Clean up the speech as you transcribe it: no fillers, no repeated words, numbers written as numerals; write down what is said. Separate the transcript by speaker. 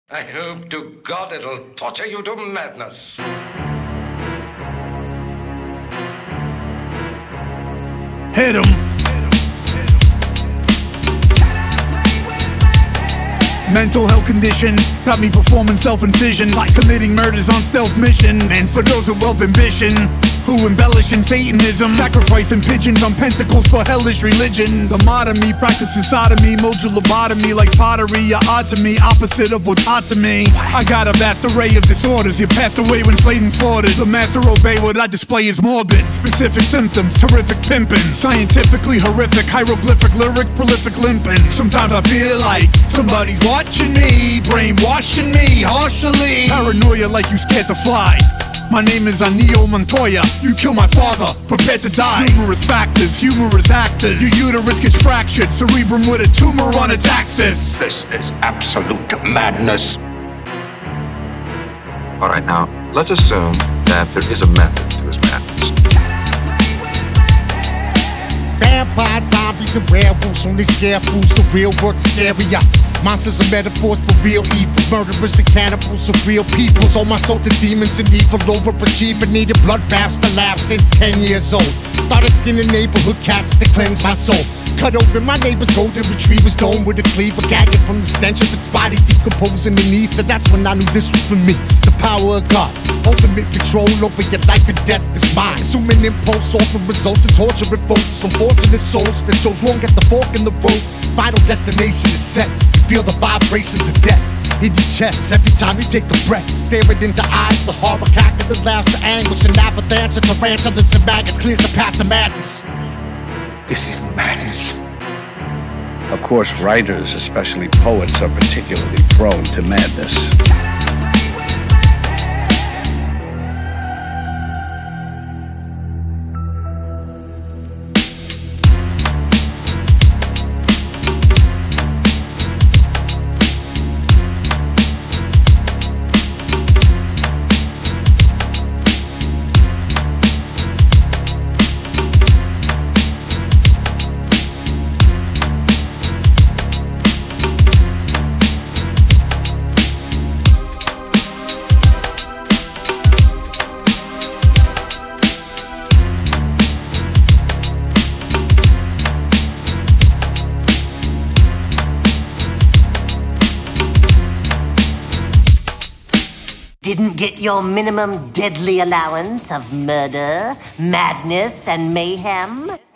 Speaker 1: I hope to God it'll torture you to madness.
Speaker 2: Hit 'em. Mental health conditions got me performing self-incisions, like committing murders on stealth missions. And for those with wealth ambition, who embellishing Satanism, sacrificing pigeons on pentacles for hellish religion. The modern me practices sodomy, module lobotomy like pottery. You're odd to me, opposite of what's hot to me. I got a vast array of disorders. You passed away when slayed and slaughtered. The master obey, what I display is morbid. Specific symptoms, terrific pimping, scientifically horrific, hieroglyphic, lyric, prolific limping. Sometimes I feel like somebody's watching me, brainwashing me harshly. Paranoia like you scared to fly. My name is Anio Montoya. You kill my father, prepared to die. Numerous factors, humorous actors. Your uterus gets fractured, cerebrum with a tumor on its axis.
Speaker 1: This is absolute madness.
Speaker 3: Alright, now, let's assume that there is a method to his madness.
Speaker 4: Vampires, zombies, and werewolves only scare fools. The real world's scarier. Monsters are metaphors for real evil. Murderers and cannibals are real people. Sold my soul to demons and evil overachieving. Needed bloodbaths to laugh since 10 years old. Started skinning neighborhood cats to cleanse my soul. Cut open my neighbor's golden retriever's dome with a cleaver, gagging from the stench of its body decomposing beneath. And that's when I knew this was for me. The power of God, ultimate control over your life and death is mine. Assuming impulse, offering results and torturing folks. Unfortunate souls that chose wrong at the fork in the road. Final destination is set. Feel the vibrations of death in your chest every time you take a breath. Staring into eyes of horror, cackling the laughs of anguish. An avalanche of tarantulas and maggots clears the path to madness.
Speaker 1: This is madness.
Speaker 5: Of course, writers, especially poets, are particularly prone to madness.
Speaker 6: Didn't get your minimum deadly allowance of murder, madness, and mayhem?